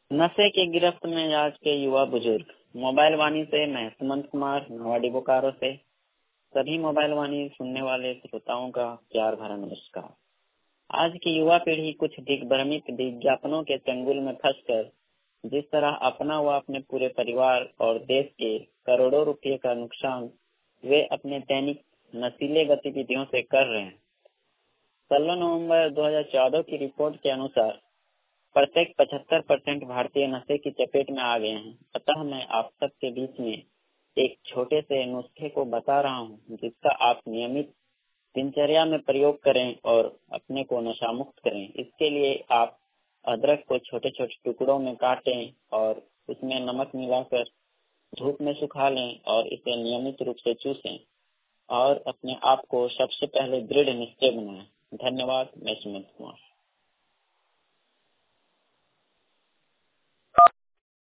नशे के गिरफ्त में आज के युवा बुजुर्ग। मोबाइल वाणी से मैं सुमंत कुमार नवाडी बोकारो से सभी मोबाइल वाणी सुनने वाले श्रोताओं का प्यार भरा नमस्कार। आज की युवा पीढ़ी कुछ दिग्भ्रमित विज्ञापनों के चंगुल में फंसकर जिस तरह अपना व अपने पूरे परिवार और देश के करोड़ों रुपए का नुकसान वे अपने दैनिक नशीले गतिविधियों से कर रहे हैं। 16 नवंबर 2014 की रिपोर्ट के अनुसार प्रत्येक 75% भारतीय नशे की चपेट में आ गए हैं। अतः मैं आप सबके बीच में एक छोटे से नुस्खे को बता रहा हूं, जिसका आप नियमित दिनचर्या में प्रयोग करें और अपने को नशा मुक्त करें। इसके लिए आप अदरक को छोटे छोटे टुकड़ों में काटें और उसमें नमक मिलाकर धूप में सुखा लें और इसे नियमित रूप से चूसें और अपने आप को सबसे पहले दृढ़ निश्चय बनाएं। धन्यवाद। मैं सुमंत कुमार।